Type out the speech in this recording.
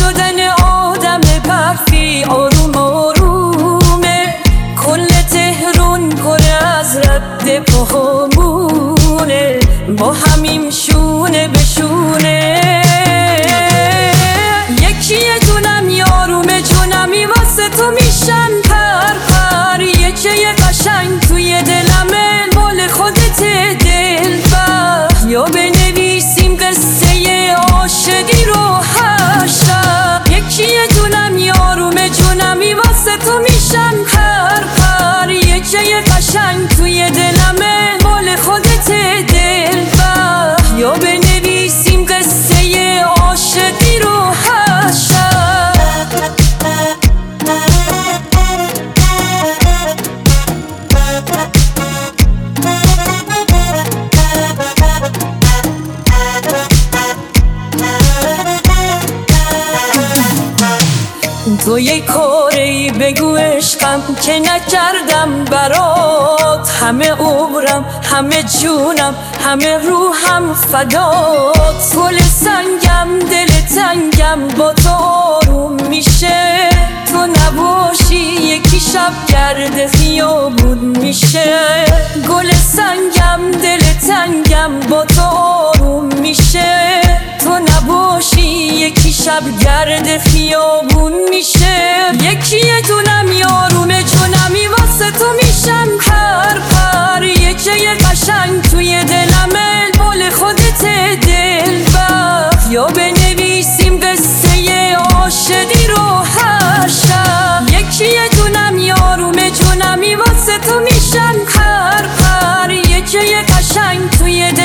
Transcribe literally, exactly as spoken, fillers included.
شدن آدم برفی آروم آرومه، کل تهران پر از رد پاهامونه، با همیم شونه به شونه. یکی دونم یارومه جونمی واسه تو میشن پر پر، یکی قشنگ توی دلمه مال خودت دلبر، یا بنویسیم قصه عاشقی رو هر شب. یکی دونم یارومه جونمی واسه تو میشن پر پر، یکی قشنگ توی دلمه مال خودت دلبر، یا بنویسیم قصه عاشقی رو هر شب. تو یک کاری بگو عشقم که نکردم برات، همه عمرم همه جونم همه روحم فدات. گل سنگم دل تنگم با تو آروم میشه، تو نباشی یکی شب گرد خیابون میشه. گل سنگم دل تنگم با تو آروم میشه، تو نباشی یکی شب گرد خیابون میشه. یکی دونم یارومه جونمی واسه تو میشن پر پر، یکی قشنگ توی دلمه مال خودت دلبر، یا بنویسیم قصه عاشقی رو هر شب. یکی دونم یارومه جونمی واسه تو میشن پر پر، یکی قشنگ توی